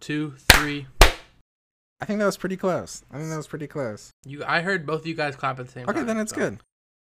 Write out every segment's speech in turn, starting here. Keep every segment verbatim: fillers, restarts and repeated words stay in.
two, three. I think that was pretty close. I think that was pretty close. You, I heard both of you guys clap at the same Okay, time. then it's so. good.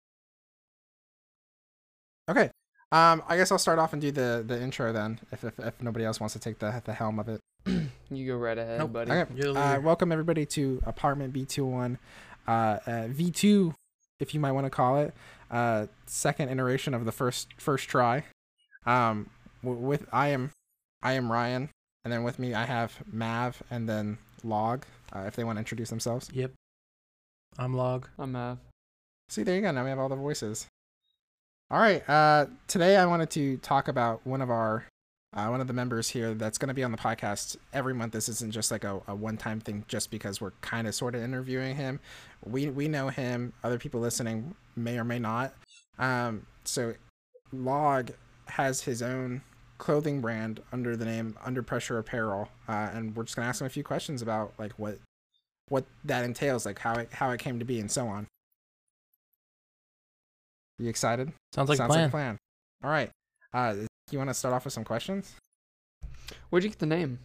Okay. Um, I guess I'll start off and do the, the intro then, if, if if nobody else wants to take the the helm of it. You go right ahead, Nope. buddy. Okay. You're the Uh, leader. welcome everybody to Apartment B two oh one, uh, uh, V two, if you might want to call it, uh, second iteration of the first first try. Um, w- with I am, I am Ryan, and then with me I have Mav and then Log, uh, if they want to introduce themselves. Yep. I'm Log. I'm Mav. See, there you go. Now we have all the voices. All right. Uh, today I wanted to talk about one of our, uh, one of the members here that's going to be on the podcast every month. This isn't just like a, a one-time thing, just because we're kind of sort of interviewing him. We we know him. Other people listening may or may not. Um, so Log has his own clothing brand under the name Under Pressure Apparel, uh, and we're just gonna ask him a few questions about like what what that entails, like how it how it came to be, and so on. You excited? Sounds like Sounds a plan. like a plan. All right. Uh, you want to start off with some questions? Where'd you get the name?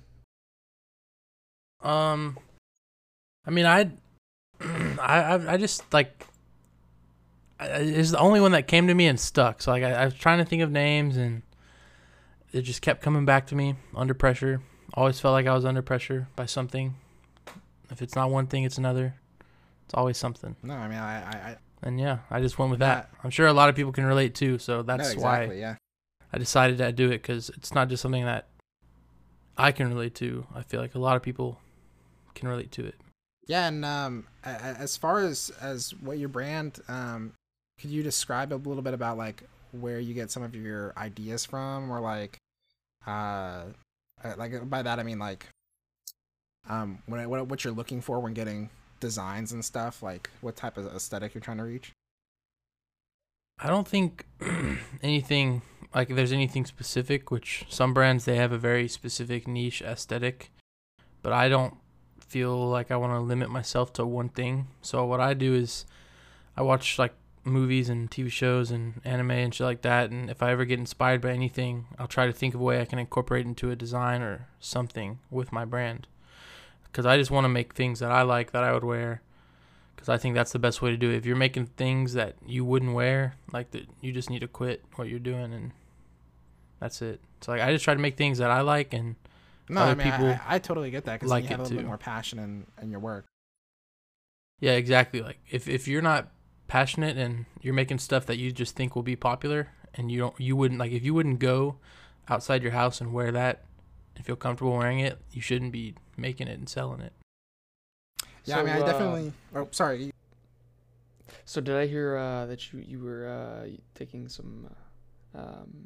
Um, I mean, I, I, I I just like. I- It's the only one that came to me and stuck. So like, I, I was trying to think of names, and it just kept coming back to me. Under pressure. Always felt like I was under pressure by something. If it's not one thing, it's another. It's always something. No, I mean, I, I, I And yeah, I just went with Nah. that. I'm sure a lot of people can relate too. So that's no, exactly, why yeah. I decided to do it, because it's not just something that I can relate to. I feel like a lot of people can relate to it. Yeah, and um, a- a- as far as as what your brand, um, could you describe a little bit about like where you get some of your ideas from, or like, uh, uh, like by that I mean like, um, what what what you're looking for when getting designs and stuff, like what type of aesthetic you're trying to reach? I don't think anything like if there's anything specific, which some brands they have a very specific niche aesthetic, but I don't feel like I want to limit myself to one thing. So what I do is I watch like movies and T V shows and anime and shit like that, and if I ever get inspired by anything, I'll try to think of a way I can incorporate into a design or something with my brand, because I just want to make things that I like that I would wear, because I think that's the best way to do it. If you're making things that you wouldn't wear, like that, you just need to quit what you're doing, and that's it. So like I just try to make things that I like, and No, other I mean, people I, I, I totally get that, because like you have it a little bit too. more passion in, in your work. yeah, exactly. Like if, if you're not passionate and you're making stuff that you just think will be popular, and you don't, you wouldn't like if you wouldn't go outside your house and wear that and feel comfortable wearing it, you shouldn't be making it and selling it. Yeah, So, I mean, I uh, definitely. Oh, sorry. So did I hear uh, that you you were uh, taking some uh, um,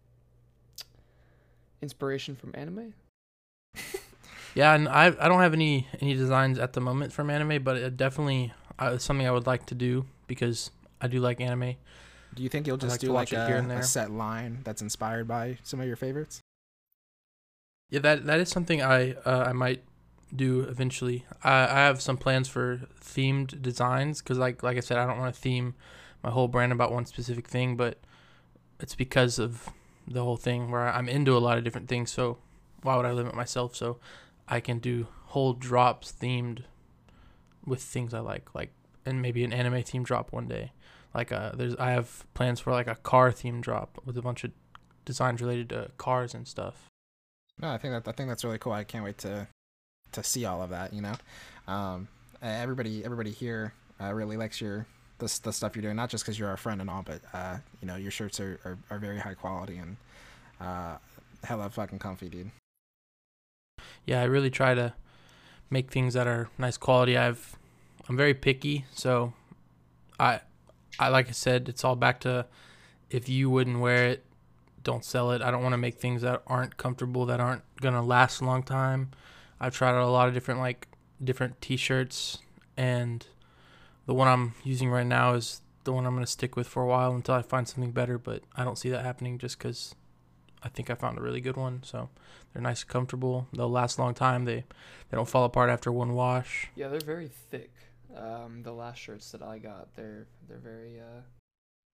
inspiration from anime? Yeah, and I I don't have any any designs at the moment from anime, but it definitely uh, is something I would like to do, because I do like anime. Do you think you'll I just like to do watch like it here a, and a there. set line that's inspired by some of your favorites? Yeah, that that is something I uh, I might do eventually. I, I have some plans for themed designs, because like like I said, I don't want to theme my whole brand about one specific thing, but it's because of the whole thing where I'm into a lot of different things. So why would I limit myself? So I can do whole drops themed with things I like, like and maybe an anime theme drop one day. Like uh, there's I have plans for like a car theme drop with a bunch of designs related to cars and stuff. No, I think that I think that's really cool. I can't wait to to see all of that. You know, um, everybody everybody here uh, really likes your the the stuff you're doing. Not just because you're our friend and all, but uh, you know, your shirts are, are, are very high quality and uh, hella fucking comfy, dude. Yeah, I really try to make things that are nice quality. I've I'm very picky, so I I like I said, it's all back to if you wouldn't wear it, don't sell it. I don't want to make things that aren't comfortable, that aren't gonna last a long time. I've tried out a lot of different like different t-shirts, and the one I'm using right now is the one I'm gonna stick with for a while until I find something better. But I don't see that happening just because I think I found a really good one. So they're nice and comfortable. They'll last a long time. They they don't fall apart after one wash. Yeah, they're very thick. Um, the last shirts that I got, they're they're very uh.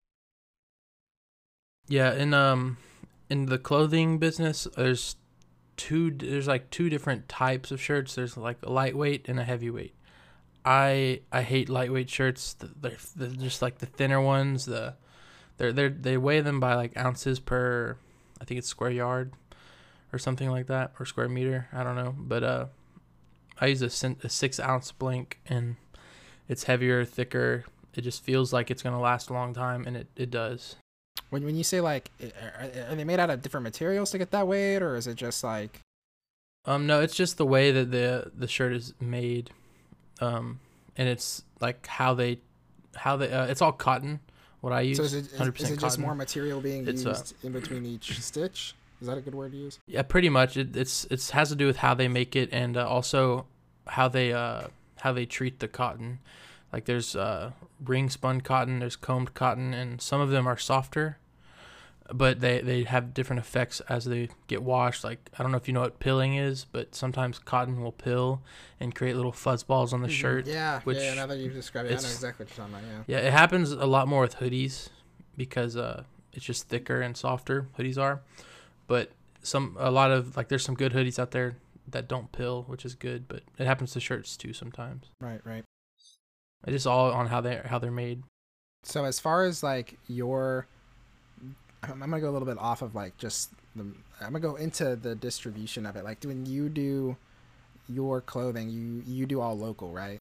Yeah, in um in the clothing business, there's two there's like two different types of shirts. There's like a lightweight and a heavyweight. I I hate lightweight shirts. They're, they're just like the thinner ones. The they're they they weigh them by like ounces per, I think it's square yard or something like that, or square meter. I don't know, but uh, I use a, a six ounce blank, and it's heavier, thicker. It just feels like it's gonna last a long time, and it, it does. When when you say like, are, are they made out of different materials to get that weight, or is it just like? Um, no, it's just the way that the the shirt is made, um, and it's like how they, how they. Uh, it's all cotton. What I use. So is it, is, is it just cotton. more material being it's, used uh, in between each stitch? Is that a good word to use? Yeah, pretty much. It it's it's has to do with how they make it, and uh, also how they uh how they treat the cotton. Like there's uh ring spun cotton, there's combed cotton, and some of them are softer, but they, they have different effects as they get washed. Like, I don't know if you know what pilling is, but sometimes cotton will pill and create little fuzz balls on the shirt. Yeah, which yeah, now that you've described it, I know it's- exactly what you're talking about, yeah. Yeah, it happens a lot more with hoodies because uh, it's just thicker and softer. Hoodies are, but some a lot of like there's some good hoodies out there that don't pill, which is good. But it happens to shirts too sometimes. Right, right. It's just all on how they how they're made. So as far as like your, I'm gonna go a little bit off of like just the, I'm gonna go into the distribution of it. Like when you do your clothing, you you do all local, right?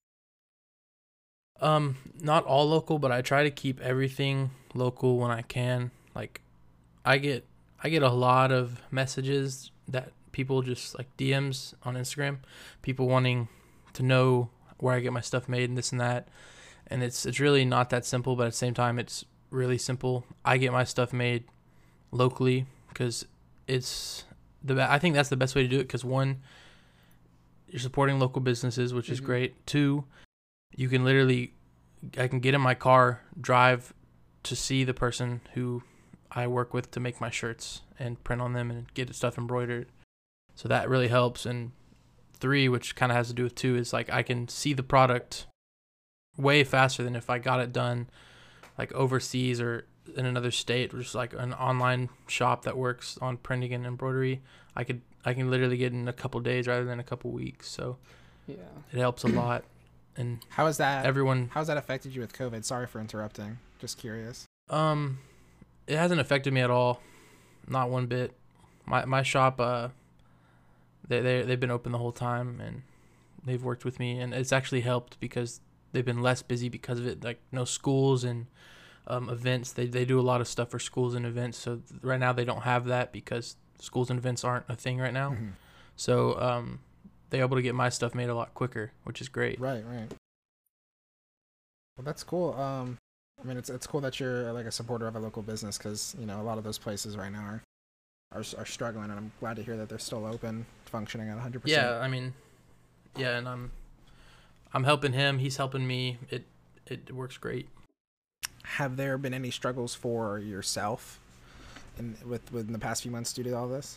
Um, not all local, but I try to keep everything local when I can. Like, I get I get a lot of messages that people just like D Ms on Instagram, people wanting to know where I get my stuff made and this and that. And it's it's really not that simple, but at the same time, it's really simple. I get my stuff made locally because it's the I think that's the best way to do it. Because one, you're supporting local businesses, which is Mhm. great. Two, you can literally, I can get in my car, drive to see the person who I work with to make my shirts and print on them and get stuff embroidered. So that really helps. And three, which kind of has to do with two, is like I can see the product way faster than if I got it done like overseas or in another state, or just like an online shop that works on printing and embroidery. I could I can literally get in a couple days rather than a couple weeks. So Yeah. it helps a lot. And How is that? everyone, How's that affected you with COVID? Sorry for interrupting. Just curious. um, it hasn't affected me at all, not one bit. My my shop, uh, they they they've been open the whole time and they've worked with me, and it's actually helped because they've been less busy because of it. Like no schools and um, events. They they do a lot of stuff for schools and events. So th- right now they don't have that because schools and events aren't a thing right now. Mhm. So um, they're able to get my stuff made a lot quicker, which is great. Right, right. Well, that's cool. Um, I mean, it's it's cool that you're uh, like a supporter of a local business because you know a lot of those places right now are are, are struggling, and I'm glad to hear that they're still open, functioning at one hundred percent. Yeah, I mean, yeah, and I'm I'm helping him. He's helping me. It it works great. Have there been any struggles for yourself in with within the past few months due to all this?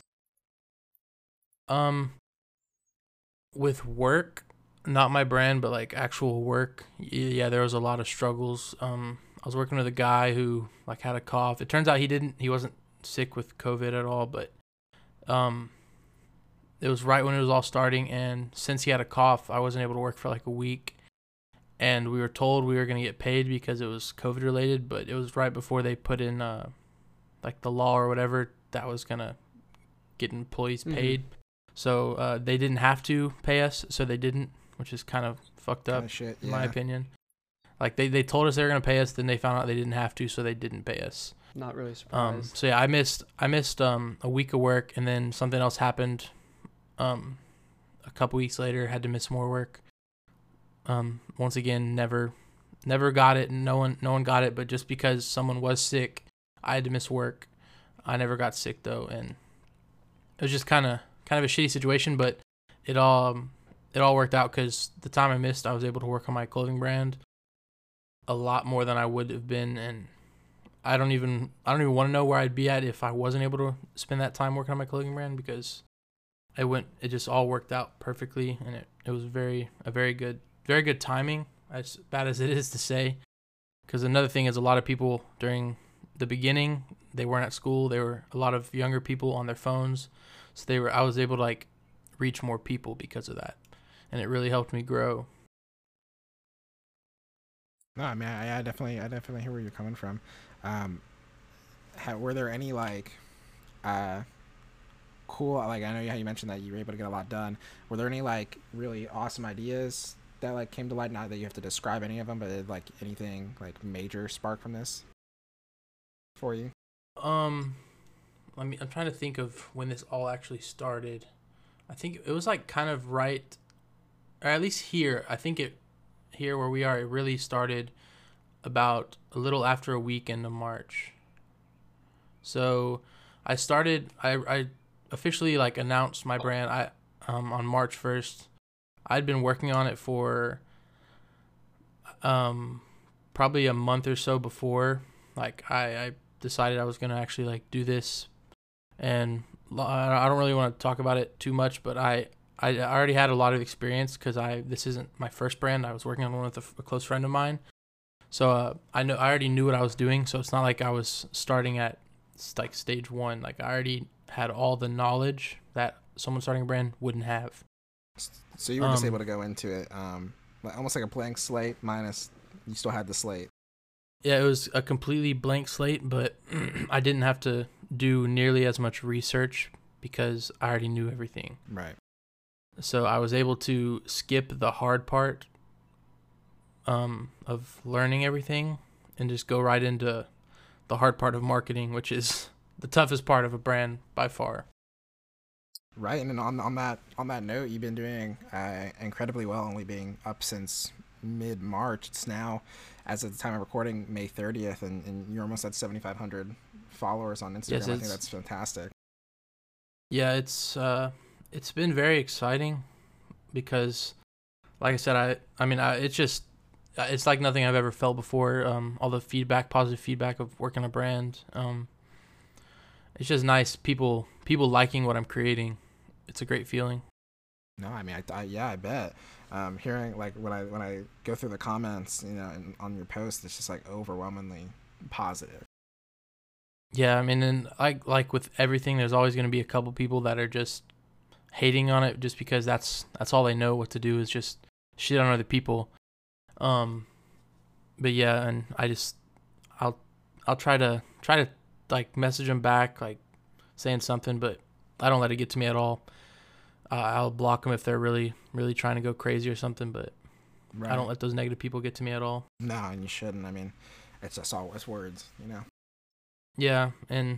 Um, with work, not my brand, but like actual work. y- Yeah, there was a lot of struggles. Um, I was working with a guy who like had a cough. It turns out he didn't. He wasn't sick with COVID at all, but um, it was right when it was all starting. And since he had a cough, I wasn't able to work for like a week. And we were told we were gonna get paid because it was COVID related, but it was right before they put in uh, like the law or whatever that was gonna get employees Mhm. paid. So uh, they didn't have to pay us, so they didn't, which is kind of fucked up, Kinda shit. in Yeah. my opinion. Like they, they told us they were gonna pay us, then they found out they didn't have to, so they didn't pay us. Not really Um, surprised. so yeah, I missed I missed um a week of work, and then something else happened. Um, a couple weeks later, had to miss more work. Um, once again, never never got it. No one no one got it, but just because someone was sick, I had to miss work. I never got sick though, and it was just kind of kind of a shitty situation, but it all um, it all worked out because the time I missed, I was able to work on my clothing brand a lot more than I would have been, and I don't even I don't even want to know where I'd be at if I wasn't able to spend that time working on my clothing brand, because it went it just all worked out perfectly, and it, it was very a very good very good timing, as bad as it is to say. Because another thing is, a lot of people during the beginning, they weren't at school. They were a lot of younger people on their phones, So they were I was able to like reach more people because of that, and it really helped me grow. No, I mean, I, I definitely, I definitely hear where you're coming from. Um, ha, were there any like, uh, cool? Like, I know how you mentioned that you were able to get a lot done. Were there any like really awesome ideas that like came to light? Not that you have to describe any of them, but like anything like major spark from this for you? Um, let me. I'm trying to think of when this all actually started. I think it was like kind of right, or at least here. I think it here where we are. It really started about a little after a weekend of March. So I started. I I officially like announced my brand. I um on March first. I'd been working on it for um probably a month or so before. Like I I decided I was gonna actually like do this, and I don't really want to talk about it too much, but I I already had a lot of experience because I this isn't my first brand. I was working on one with a, a close friend of mine, so uh, I know I already knew what I was doing. So it's not like I was starting at like stage one. Like I already had all the knowledge that someone starting a brand wouldn't have. So you were just Um, able to go into it, um, like, almost like a blank slate, minus you still had the slate. Yeah, it was a completely blank slate, but I didn't have to do nearly as much research because I already knew everything. Right. So I was able to skip the hard part um, of learning everything and just go right into the hard part of marketing, which is the toughest part of a brand by far. Right, and then on on that on that note, you've been doing uh, incredibly well, only being up since mid March. It's now, as of the time of recording, May thirtieth, and, and you're almost at seventy-five hundred followers on Instagram. Yes, I think it's- that's fantastic. Yeah, it's uh, it's been very exciting because, like I said, I I mean, I, it's just it's like nothing I've ever felt before. Um, all the feedback, positive feedback of working a brand. Um, it's just nice people people liking what I'm creating. It's a great feeling. No, I mean, I, I yeah, I bet. Um, hearing like when I when I go through the comments, you know, and on your post, it's just like overwhelmingly positive. Yeah, I mean, and like like with everything, there's always going to be a couple people that are just hating on it just because that's that's all they know what to do is just shit on other people. Um, but yeah, and I just I'll I'll try to try to like message them back, like saying something, but I don't let it get to me at all. Uh, I'll block them if they're really really trying to go crazy or something, but Right. I don't let those negative people get to me at all. No, and you shouldn't. I mean, it's just all it's words, you know. Yeah, and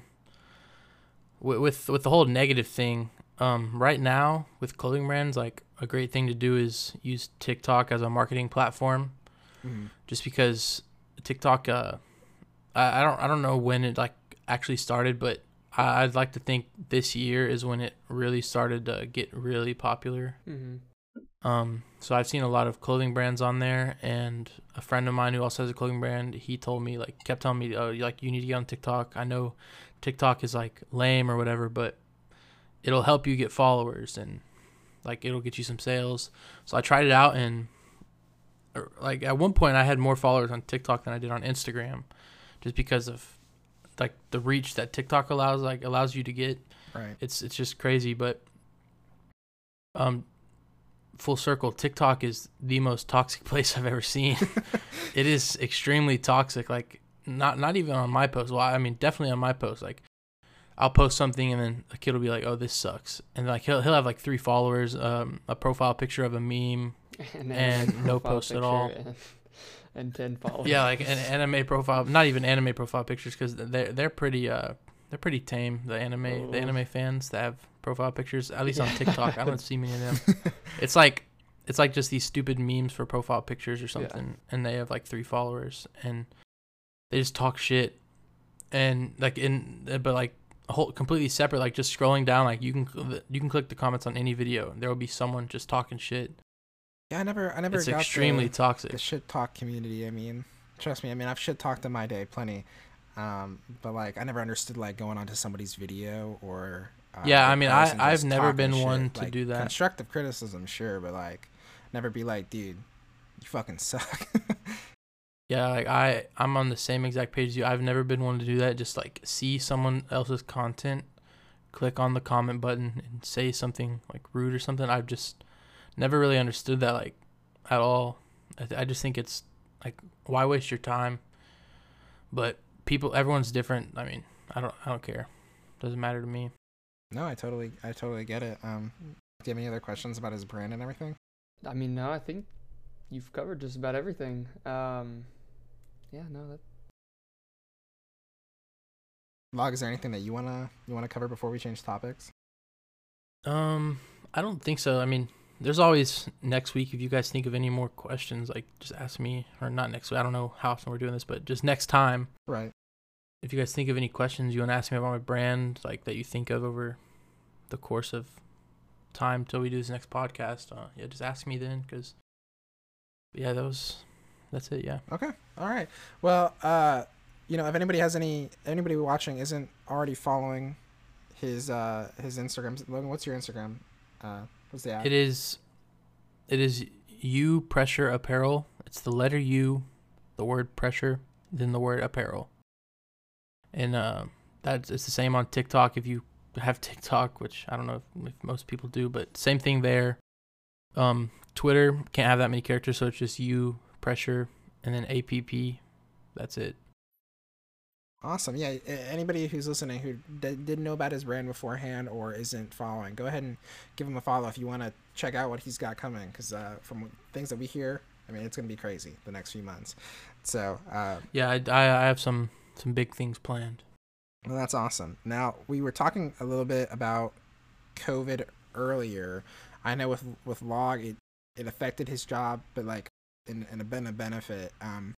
with with, with the whole negative thing, um, right now with clothing brands, like a great thing to do is use TikTok as a marketing platform, Mm-hmm. just because TikTok, uh, I, I don't I don't know when it like actually started, but I, I'd like to think this year is when it really started to get really popular. Mm-hmm. Um, so I've seen a lot of clothing brands on there, and a friend of mine who also has a clothing brand, he told me, like, kept telling me, oh, like, you need to get on TikTok. I know TikTok is, like, lame or whatever, but it'll help you get followers, and, like, it'll get you some sales. So I tried it out, and, er, like, at one point I had more followers on TikTok than I did on Instagram, just because of, like, the reach that TikTok allows, like, allows you to get. Right. It's, it's just crazy, but, um, full circle, TikTok is the most toxic place I've ever seen. It is extremely toxic. Like not not even on my post. Well, I mean definitely on my post. Like I'll post something and then a kid will be like, "Oh, this sucks," and like he'll he'll have like three followers, um, a profile picture of a meme, And, And no profile post at all. picture And, and ten followers. yeah, like an anime profile. Not even anime profile pictures because they're they're pretty uh they're pretty tame. The anime Oh. the anime fans that have profile pictures, at least on Yeah. TikTok, I don't see many of them. It's like it's like just these stupid memes for profile pictures or something, and they have like three followers, and they just talk shit, and like in but like a whole completely separate, like just scrolling down, like you can cl- you can click the comments on any video, and there will be someone just talking shit. Yeah, I never, I never It's got extremely the, toxic. the shit talk community. I mean, trust me. I mean, I've shit talked in my day plenty, um, but like I never understood like going onto somebody's video or. Uh, Yeah, their I mean, post I- and I've just never talking been shit. one to Like, do that. Constructive criticism, sure, but like, never be like, dude, you fucking suck. Yeah, like I I'm on the same exact page as you. I've never been one to do that. Just like see someone else's content, click on the comment button and say something like rude or something. I've just never really understood that like at all. I, th- I just think it's like, why waste your time? But people, everyone's different. I mean, I don't, I don't care. Doesn't matter to me. No, I totally, I totally get it. Um, do you have any other questions about his brand and everything? I mean, no, I think you've covered just about everything. Um, yeah, no, that. Log, is there anything that you wanna you wanna cover before we change topics? Um, I don't think so. I mean, there's always next week. If you guys think of any more questions, like just ask me, or not next week. I don't know how often we're doing this, but just next time. Right. If you guys think of any questions you want to ask me about my brand, like that you think of over the course of time till we do this next podcast, uh, yeah, just ask me then. Cause yeah, that was that's it. Yeah. Okay. All right. Well, uh, you know, if anybody has any anybody watching isn't already following his uh his Instagram, Logan, what's your Instagram? Uh, what's the ad? It is, it is U Pressure Apparel. It's the letter U, the word pressure, then the word apparel. And uh, that's it's the same on TikTok. If you have TikTok, which I don't know if, if most people do, but same thing there. Um, Twitter can't have that many characters, so it's just U Pressure and then A P P. That's it. Awesome. Yeah. Anybody who's listening who d- didn't know about his brand beforehand or isn't following, go ahead and give him a follow if you want to check out what he's got coming. Because uh, from things that we hear, I mean, it's going to be crazy the next few months. So uh, yeah, I, I I have some some big things planned. Well, that's awesome. Now, we were talking a little bit about COVID earlier. I know with with Log, it, it affected his job, but like in, in a been a benefit. Um,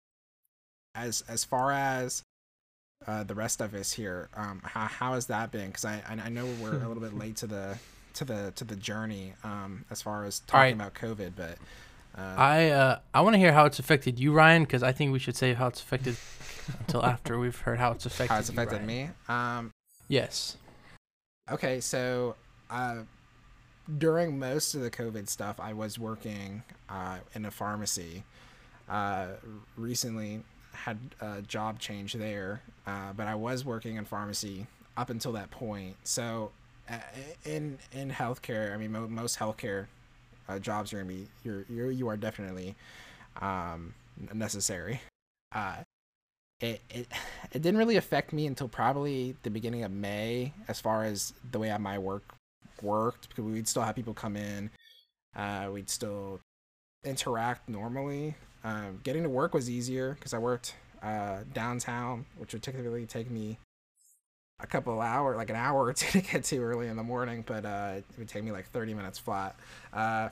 as as far as uh, the rest of us here, um, how how has that been? Because I I know we're a little bit late to the to the to the journey um, as far as talking right. about COVID, but. Uh, I uh I want to hear how it's affected you, Ryan, because I think we should say how it's affected until after we've heard how it's affected. how it's affected you, me. Um, yes. Okay, so uh, during most of the COVID stuff, I was working uh, in a pharmacy. Uh, recently had a job change there, uh, but I was working in pharmacy up until that point. So uh, in in healthcare, I mean, mo- most healthcare uh, jobs are gonna be you're, you're you are definitely um, necessary. Uh, It, it it didn't really affect me until probably the beginning of May as far as the way my work worked, because we'd still have people come in, uh, we'd still interact normally. Um, getting to work was easier because I worked uh, downtown, which would typically take me a couple of hours, like an hour or two to get to early in the morning, but uh, it would take me like thirty minutes flat. Uh,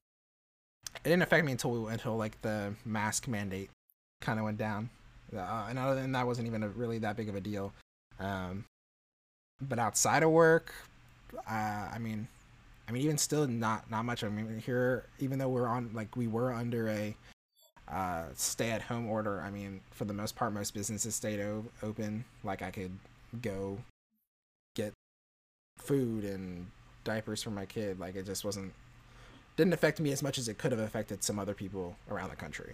it didn't affect me until we, until like the mask mandate kind of went down. Uh, and other than that, wasn't even a, really that big of a deal. Um, but outside of work, uh, I mean, I mean, even still, not not much. I mean, here, even though we're on, like, we were under a uh, stay-at-home order. I mean, for the most part, most businesses stayed o- open. Like, I could go get food and diapers for my kid. Like, it just wasn't didn't affect me as much as it could have affected some other people around the country.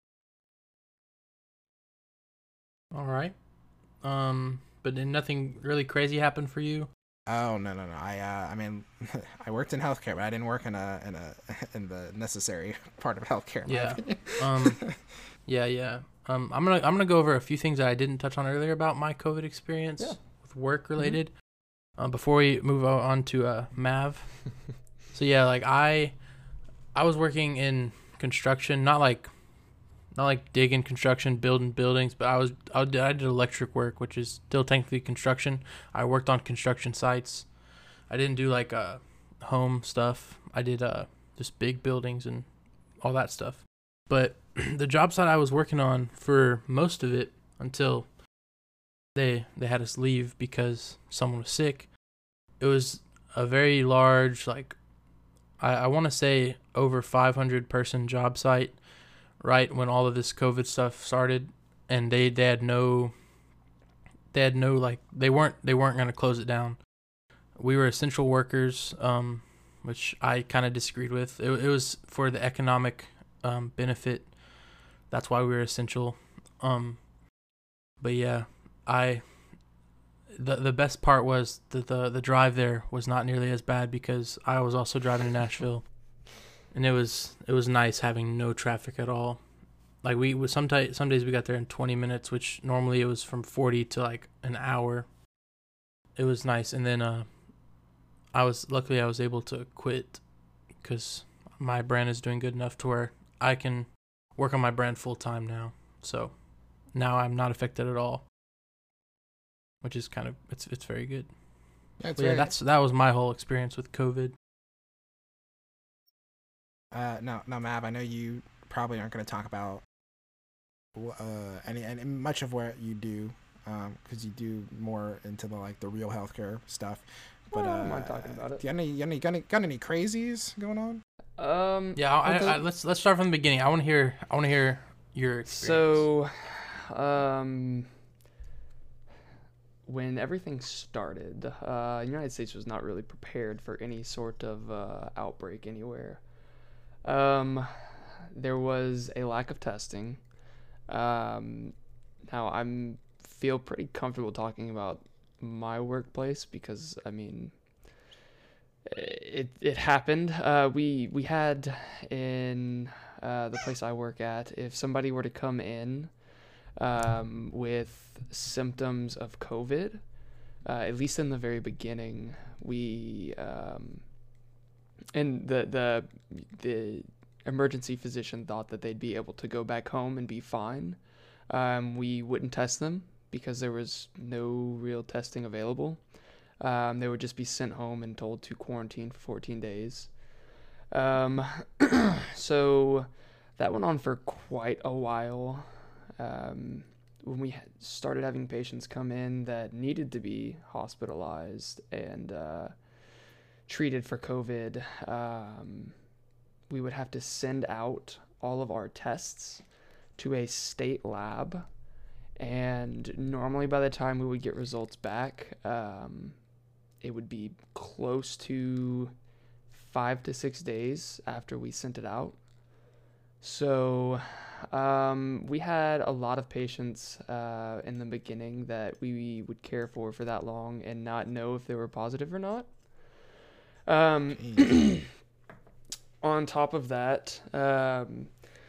All right. Um, but then nothing really crazy happened for you? Oh no no no! I uh, I mean, I worked in healthcare, but I didn't work in a in a in the necessary part of healthcare. in my Yeah. opinion. um. Yeah, yeah. Um, I'm gonna I'm gonna go over a few things that I didn't touch on earlier about my COVID experience Yeah. with work related. Mm-hmm. Um, before we move on to uh Mav. So yeah, like I, I was working in construction, not like, not like digging construction, building buildings, but I was I did, I did electric work, which is still technically construction. I worked on construction sites. I didn't do like uh home stuff. I did uh just big buildings and all that stuff. But the job site I was working on for most of it until they they had us leave because someone was sick. It was a very large, like I, I want to say over five hundred person job site right when all of this COVID stuff started, and they, they had no they had no like they weren't they weren't going to close it down. We were essential workers, um which I kind of disagreed with. It, it was for the economic um benefit. That's why we were essential. Um but yeah, I the the best part was that the the drive there was not nearly as bad because I was also driving to Nashville, and it was it was nice having no traffic at all. Like we was some ti- some days we got there in twenty minutes, which normally it was from forty to like an hour. It was nice, and then uh, I was luckily I was able to quit because my brand is doing good enough to where I can work on my brand full time now. So now I'm not affected at all, which is kind of it's it's very good. Yeah, it's But yeah, very- that's that was my whole experience with COVID. Uh, now, now, Mav, I know you probably aren't going to talk about uh, any, any much of what you do, because you do more into the like the real healthcare stuff. But Well, I uh, don't mind talking about it. Do you have any, you have any, got any, got any crazies going on? Um, Yeah, I, Okay. I, let's let's start from the beginning. I want to hear I want to hear your experience. So, um, when everything started, uh, the United States was not really prepared for any sort of uh, outbreak anywhere. Um, there was a lack of testing. Um, now I'm feel pretty comfortable talking about my workplace because I mean, it it happened. Uh, we we had in uh, the place I work at, if somebody were to come in um, with symptoms of COVID, uh, at least in the very beginning, we um, and the the the emergency physician thought that they'd be able to go back home and be fine. Um, we wouldn't test them because there was no real testing available. Um, they would just be sent home and told to quarantine for fourteen days. Um, so that went on for quite a while. Um, when we had started having patients come in that needed to be hospitalized and uh, treated for COVID, um, we would have to send out all of our tests to a state lab. And normally by the time we would get results back, um, it would be close to five to six days after we sent it out. So um, we had a lot of patients uh, in the beginning that we would care for for that long and not know if they were positive or not. Um, Jeez. on top of that, um,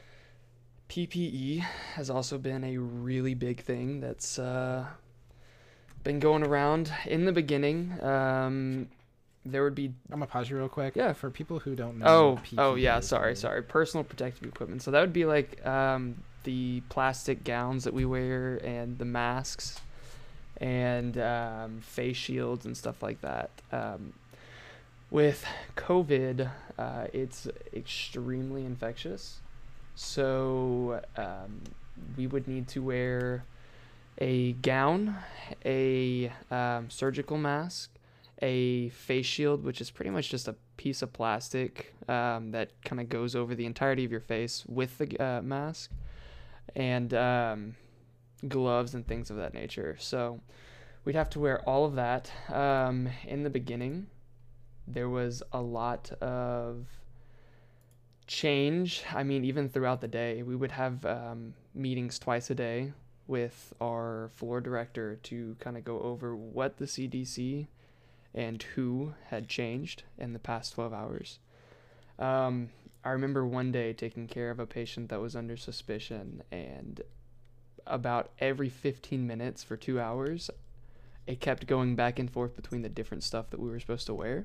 P P E has also been a really big thing that's uh, been going around. In the beginning, um, there would be I'm gonna pause you real quick. Yeah. For people who don't know. oh what oh P P E yeah is, sorry right? sorry personal protective equipment. So that would be like um, the plastic gowns that we wear and the masks and um, face shields and stuff like that. Um, with COVID, uh, it's extremely infectious. So um, we would need to wear a gown, a um, surgical mask, a face shield, which is pretty much just a piece of plastic um, that kind of goes over the entirety of your face with the uh, mask, and um, gloves and things of that nature. So we'd have to wear all of that. Um, in the beginning, there was a lot of change. I mean, even throughout the day, we would have um, meetings twice a day with our floor director to kind of go over what the C D C and who had changed in the past twelve hours. Um, I remember one day taking care of a patient that was under suspicion, and about every fifteen minutes for two hours, it kept going back and forth between the different stuff that we were supposed to wear.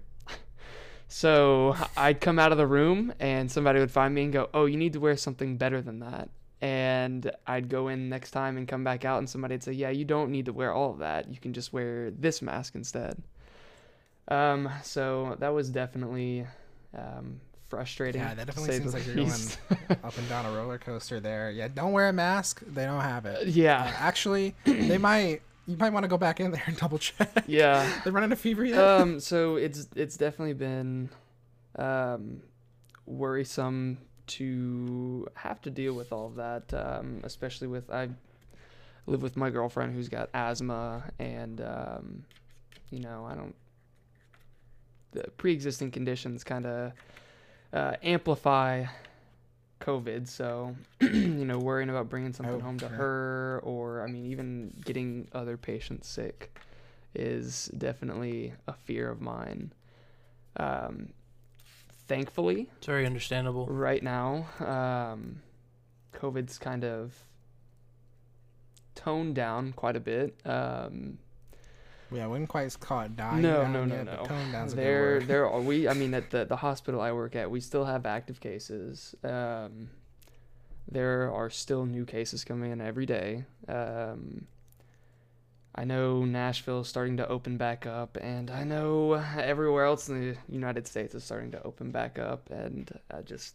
So I'd come out of the room and somebody would find me and go, oh, you need to wear something better than that. And I'd go in next time and come back out and somebody'd say, yeah, you don't need to wear all of that. You can just wear this mask instead. Um, so that was definitely um, frustrating. Yeah, that to definitely say seems the like you're going least. up and down a roller coaster there. Yeah, don't wear a mask. They don't have it. Uh, Yeah. actually, they might. You might want to go back in there and double check. Yeah. They running a fever yet? um so it's it's definitely been um worrisome to have to deal with all of that, um especially with I live with my girlfriend who's got asthma, and um you know I don't the pre-existing conditions kind of uh, amplify COVID, so you know worrying about bringing something Oh, home to sure. her, or I mean even getting other patients sick is definitely a fear of mine. Um, thankfully, It's very understandable. right now, um, COVID's kind of toned down quite a bit. Um, Yeah, I wouldn't quite call it dying no, down no, no, yet, but no. tone down's a good There, word. there are we. I mean, at the the hospital I work at, we still have active cases. Um, there are still new cases coming in every day. Um, I know Nashville's starting to open back up, and I know everywhere else in the United States is starting to open back up. And I just,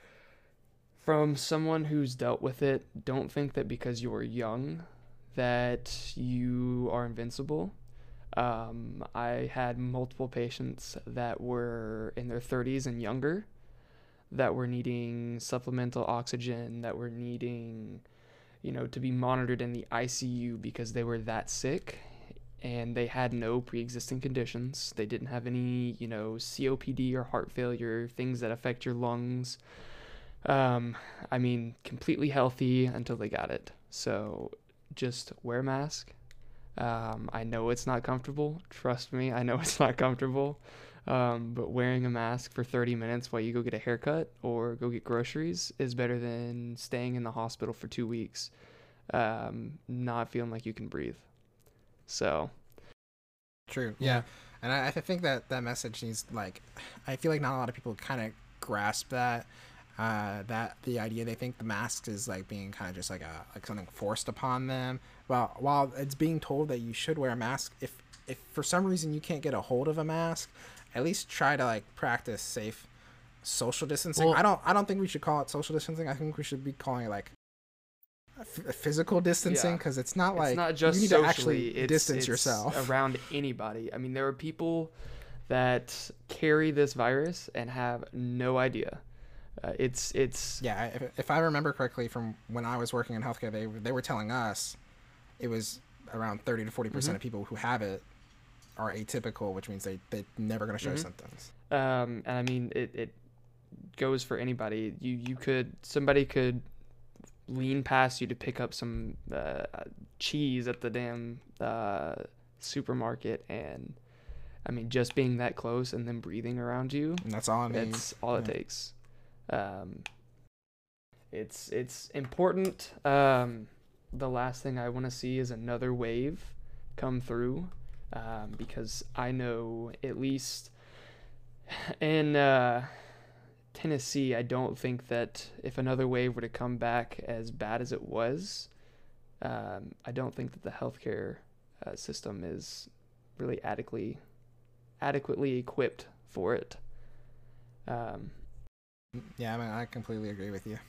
from someone who's dealt with it, don't think that because you are young that you are invincible. Um, I had multiple patients that were in their thirties and younger that were needing supplemental oxygen, that were needing, you know, to be monitored in the I C U because they were that sick and they had no pre-existing conditions. They didn't have any, you know, C O P D or heart failure, things that affect your lungs. Um, I mean, completely healthy until they got it. So just wear a mask. Um, I know it's not comfortable. Trust me, I know it's not comfortable. Um, but wearing a mask for thirty minutes while you go get a haircut or go get groceries is better than staying in the hospital for two weeks, um, not feeling like you can breathe. So, True. Yeah. And I, I think that that message needs, like, I feel like not a lot of people kind of grasp that. Uh, that the idea they think the mask is like being kind of just like a like something forced upon them. Well, while it's being told that you should wear a mask, if if for some reason you can't get a hold of a mask, at least try to like practice safe social distancing. Well, I don't I don't think we should call it social distancing. I think we should be calling it like f- physical distancing, Yeah. because it's not like it's not just you need socially, to actually it's, distance it's yourself around anybody. I mean, there are people that carry this virus and have no idea. Uh, it's it's Yeah, if, if I remember correctly from when I was working in healthcare, they they were telling us it was around thirty to forty percent Mhm. of people who have it are atypical, which means they they're never going to show Mhm. symptoms. um, and I mean it, it goes for anybody. You you could somebody could lean past you to pick up some uh, cheese at the damn uh, supermarket, and I mean just being that close and then breathing around you, And that's all I mean. that's all it Yeah. takes. Um, it's it's important. Um, the last thing I want to see is another wave come through, um, because I know at least in uh, Tennessee, I don't think that if another wave were to come back as bad as it was, um, I don't think that the healthcare uh, system is really adequately adequately equipped for it. Um, Yeah, I mean, I completely agree with you.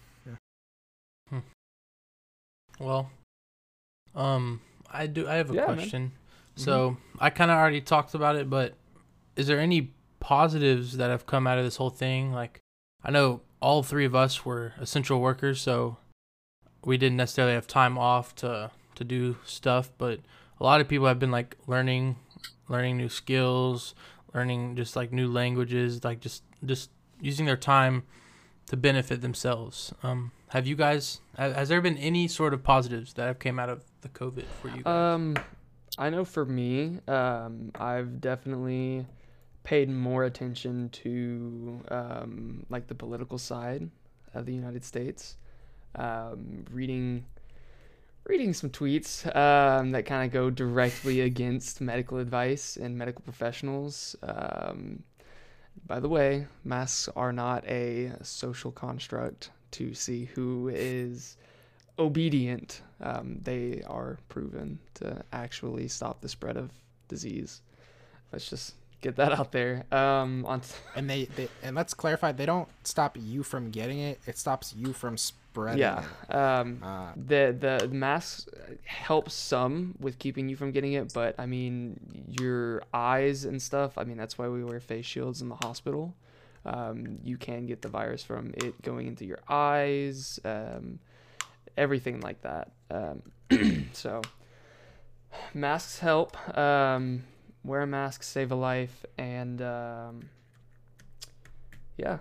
Well, um, I do. I have a Yeah, man. question. So I kind of already talked about it, but is there any positives that have come out of this whole thing? Like, I know all three of us were essential workers, so we didn't necessarily have time off to to do stuff. But a lot of people have been like learning, learning new skills, learning just like new languages, like just just using their time to benefit themselves. Um, have you guys? ha- Has there been any sort of positives that have came out of the COVID for you guys? Um, I know for me, um, I've definitely paid more attention to um, like the political side of the United States. Um, reading, reading some tweets um, that kind of go directly against medical advice and medical professionals. Um, by the way, masks are not a social construct to see who is obedient. Um, they are proven to actually stop the spread of disease. Let's just get that out there. Um, on t- And they, they and let's clarify, they don't stop you from getting it. It stops you from spreading yeah, it. um, Uh, the the masks help some with keeping you from getting it, but I mean your eyes and stuff. I mean that's why we wear face shields in the hospital. Um, you can get the virus from it going into your eyes. Um, everything like that. Um, so masks help. Um, wear a mask, save a life, and um, yeah.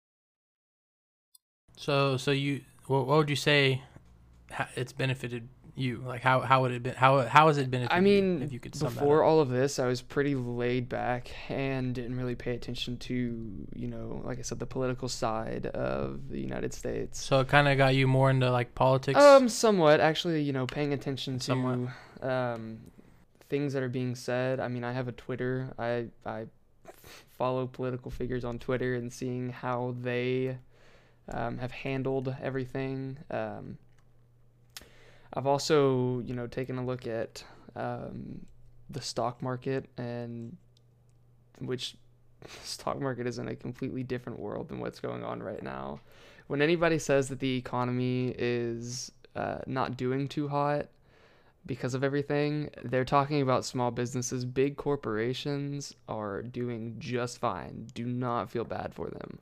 So, so you, what, what would you say ha- it's benefited you? Like how how would it been? How how has it been? I you, mean, if you could sum before that up? all of this, I was pretty laid back and didn't really pay attention to, you know, like I said, the political side of the United States. So it kind of got you more into like politics. Um, somewhat, actually, you know, paying attention to Somewhat. um things that are being said. I mean, I have a Twitter. I I follow political figures on Twitter and seeing how they um, have handled everything. Um, I've also, you know, taken a look at um, the stock market, and which stock market is in a completely different world than what's going on right now. When anybody says that the economy is uh, not doing too hot because of everything, they're talking about small businesses. Big corporations are doing just fine. Do not feel bad for them.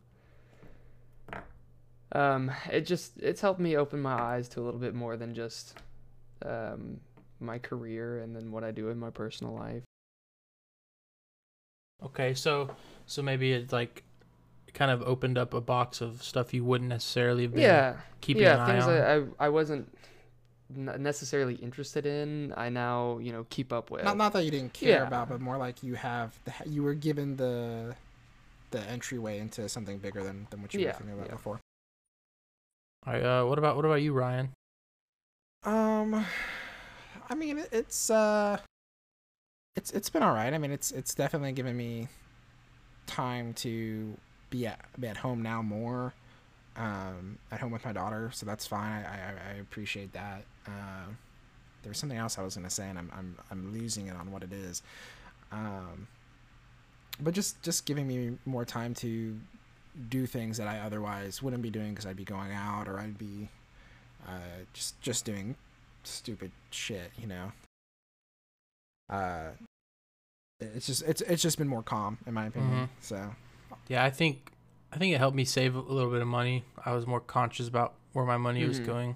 Um, it just, it's helped me open my eyes to a little bit more than just um, my career and then what I do in my personal life. Okay, so so maybe it like kind of opened up a box of stuff you wouldn't necessarily have been Yeah, keeping yeah, an eye things on. I, I I wasn't n- necessarily interested in. I now, you know, keep up with. Not not that you didn't care Yeah. about, but more like you have the, you were given the the entryway into something bigger than, than what you Yeah, were thinking about yeah. before. All right, uh, what about what about you, Ryan? Um, I mean, it, it's uh, it's it's been all right. I mean, it's it's definitely given me time to be at be at home now more, um, at home with my daughter. So that's fine. I I, I appreciate that. Uh, there was something else I was gonna say, and I'm I'm I'm losing it on what it is. Um, but just just giving me more time to do things that I otherwise wouldn't be doing because I'd be going out or I'd be uh, just just doing stupid shit, you know. Uh, it's just it's it's just been more calm in my opinion. Mhm. So Yeah, I think I think it helped me save a little bit of money. I was more conscious about where my money was Mhm. going.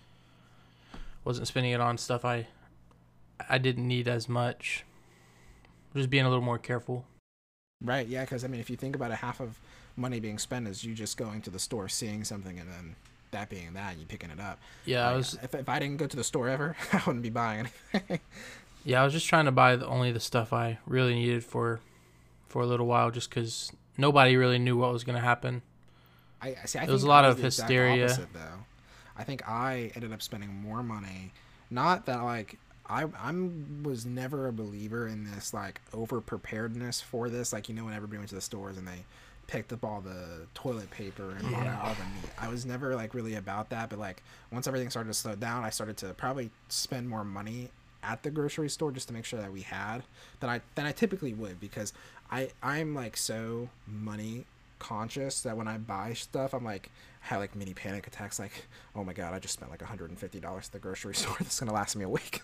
Wasn't spending it on stuff I I didn't need as much. Just being a little more careful. right, yeah, because I mean, if you think about it, half of money being spent is you just going to the store, seeing something, and then that being that, and you picking it up. Yeah, I Like, was if if I didn't go to the store ever, I wouldn't be buying anything. yeah, I was just trying to buy the, only the stuff I really needed for for a little while just cuz nobody really knew what was going to happen. I I see. I There was think a lot I of the exact hysteria. opposite, though. I think I ended up spending more money. Not that like I I'm was never a believer in this like over preparedness for this. Like, you know, when everybody went to the stores and they picked up all the toilet paper and bought out all the meat. I was never like really about that. But like once everything started to slow down, I started to probably spend more money at the grocery store just to make sure that we had than I than I typically would, because I I'm like so money conscious that when I buy stuff, I'm like, I have like mini panic attacks. Like, oh my god, I just spent like one hundred fifty dollars at the grocery store. That's gonna last me a week.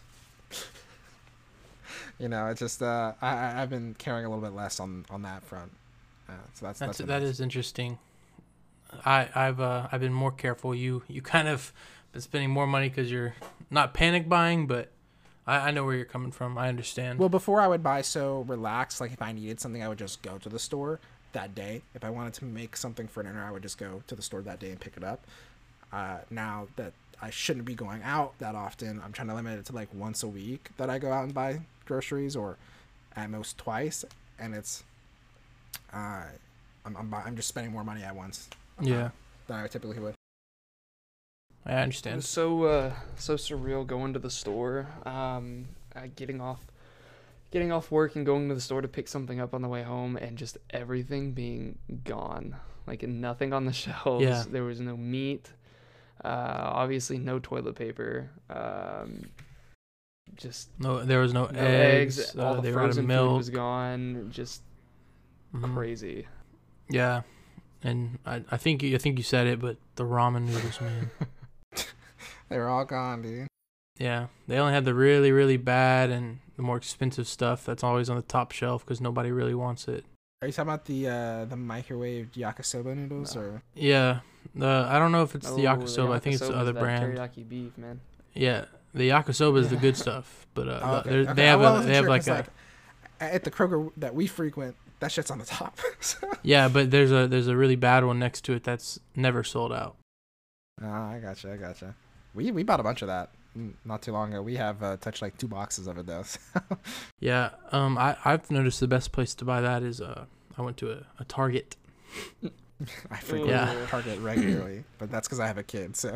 You know, it's just uh, I I- I've been caring a little bit less on on that front. Uh, so that's That's that's that is interesting. I I've uh I've been more careful. You you kind of been spending more money cuz you're not panic buying, but I I know where you're coming from. I understand. Well, before I would buy so relaxed. Like if I needed something, I would just go to the store that day. If I wanted to make something for dinner, I would just go to the store that day and pick it up. Uh, now that I shouldn't be going out that often, I'm trying to limit it to like once a week that I go out and buy groceries, or at most twice. And it's, uh, I'm I'm, bu- I'm just spending more money at once. uh, yeah. Than I typically would. I It understand. was so uh, so surreal going to the store, um, uh, getting off, getting off work and going to the store to pick something up on the way home, and just everything being gone, like nothing on the shelves. Yeah. There was no meat, uh, obviously no toilet paper, um, just No, there was no, no eggs. eggs. uh, All the they were out of frozen food milk. was gone. Just Mhm. crazy. Yeah, and I I think you I think you said it, but the ramen noodles, man. They were all gone, dude. Yeah, they only had the really really bad and the more expensive stuff that's always on the top shelf because nobody really wants it. Are you talking about the uh, the microwave yakisoba noodles, No. or Yeah, the I don't know if it's Oh, the yakisoba. I think it's the yakisoba's other that brand. Teriyaki beef, man. Yeah, the yakisoba is the good stuff, but uh, Oh, the- okay, they're- okay. they have I a, wasn't they have sure, like 'cause, a at the Kroger that we frequent, that shit's on the top. yeah, but there's a there's a really bad one next to it that's never sold out. Oh, I gotcha, I gotcha. We we bought a bunch of that mm, not too long ago. We have uh, touched like two boxes of it though. So. Yeah. Um. I I've noticed the best place to buy that is uh. I went to a, a Target. I frequently Yeah. Target regularly, but that's because I have a kid. So.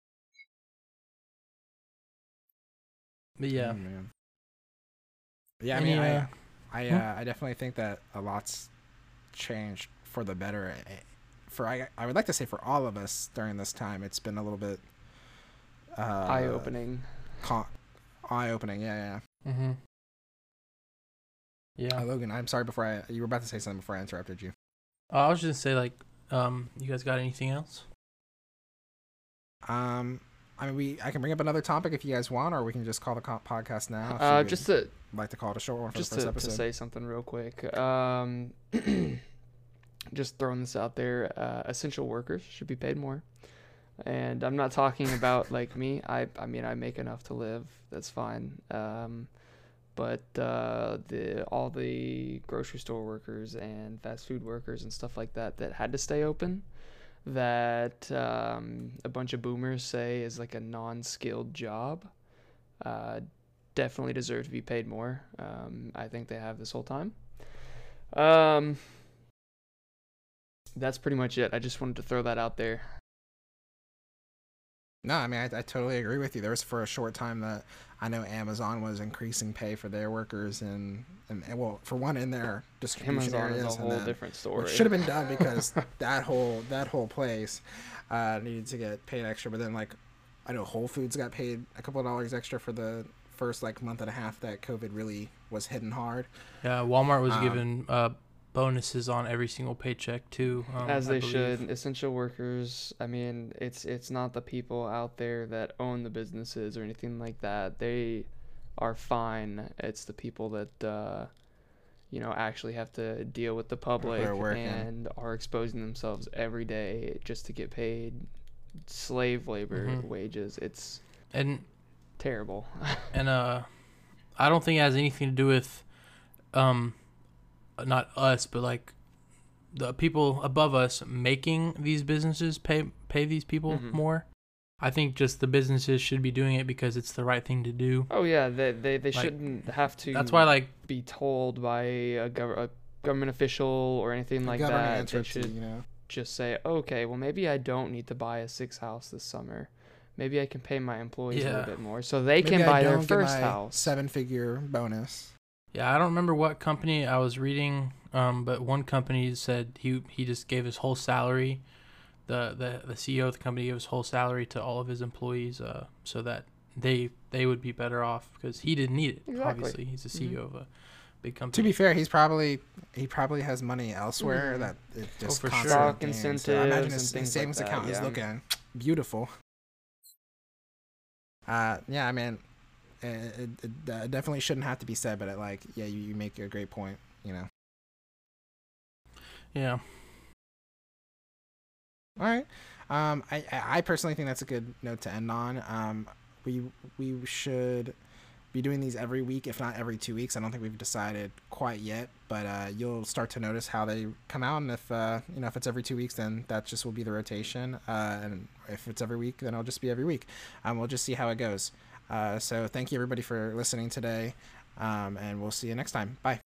But yeah. Oh, man. Yeah, I Any, mean, I, uh, I, hmm? uh, I definitely think that a lot's changed for the better. eh, For I, I would like to say for all of us during this time, it's been a little bit uh, Eye-opening. Con- eye-opening. Yeah, yeah. Mm-hmm. Yeah. Uh, Logan, I'm sorry. Before I, you were about to say something before I interrupted you. Uh, I was just gonna say like, um, you guys got anything else? Um, I mean, we, I can bring up another topic if you guys want, or we can just call the co- podcast now. if you Uh, would just to like to call it a short one for just the first to, episode. to say something real quick. Um, just throwing this out there. Uh, essential workers should be paid more. And I'm not talking about like me. I I mean I make enough to live. That's fine. Um, but uh, the all the grocery store workers and fast food workers and stuff like that that had to stay open, that um, a bunch of boomers say is like a non-skilled job, uh, definitely deserve to be paid more. Um, I think they have this whole time. Um, that's pretty much it. I just wanted to throw that out there. No, I mean, I, I totally agree with you. There was for a short time that I know Amazon was increasing pay for their workers, and, and, and well, for one, in their distribution Amazon areas, is a and whole then, different story. which should have been done because that whole that whole place uh, needed to get paid extra. But then, like, I know Whole Foods got paid a couple of dollars extra for the first like month and a half that COVID really was hitting hard. Yeah. Walmart was Um, given uh bonuses on every single paycheck too. Um, As I they believe. should. Essential workers, I mean, it's it's not the people out there that own the businesses or anything like that. They are fine. It's the people that uh, you know actually have to deal with the public are working. and are exposing themselves every day just to get paid slave labor Mhm. wages. It's And terrible. and uh, I don't think it has anything to do with, um, not us, but like the people above us making these businesses pay pay these people Mhm. more. I think just the businesses should be doing it because it's the right thing to do. Oh yeah, they they, they Like, shouldn't have to That's why like be told by a, gov- a government official or anything The like government that. They entity, should you know. just say, okay, well, maybe I don't need to buy a six house this summer. Maybe I can pay my employees a Yeah. little bit more so they Maybe can I buy their don't get first my house. seven-figure bonus. yeah, I don't remember what company I was reading, um, but one company said he he just gave his whole salary, the the the C E O of the company gave his whole salary to all of his employees, uh, so that they they would be better off because he didn't need it. Exactly. Obviously, he's the C E O of a big company. To be fair, he's probably he probably has money elsewhere Mhm. that it just for sure. constantly Stock gains. incentives So I imagine and his, things his savings like that, account is yeah. looking beautiful. Uh, yeah, I mean, it, it, it uh, definitely shouldn't have to be said, but it, like, yeah, you, you make a great point. You know. Yeah. All right. Um, I I I personally think that's a good note to end on. Um, we we should be doing these every week, if not every two weeks. I don't think we've decided quite yet, but uh, you'll start to notice how they come out. And if uh, you know if it's every two weeks, then that just will be the rotation. Uh, and if it's every week, then it'll just be every week. Um, we'll just see how it goes. Uh, so thank you everybody for listening today, um, and we'll see you next time. Bye.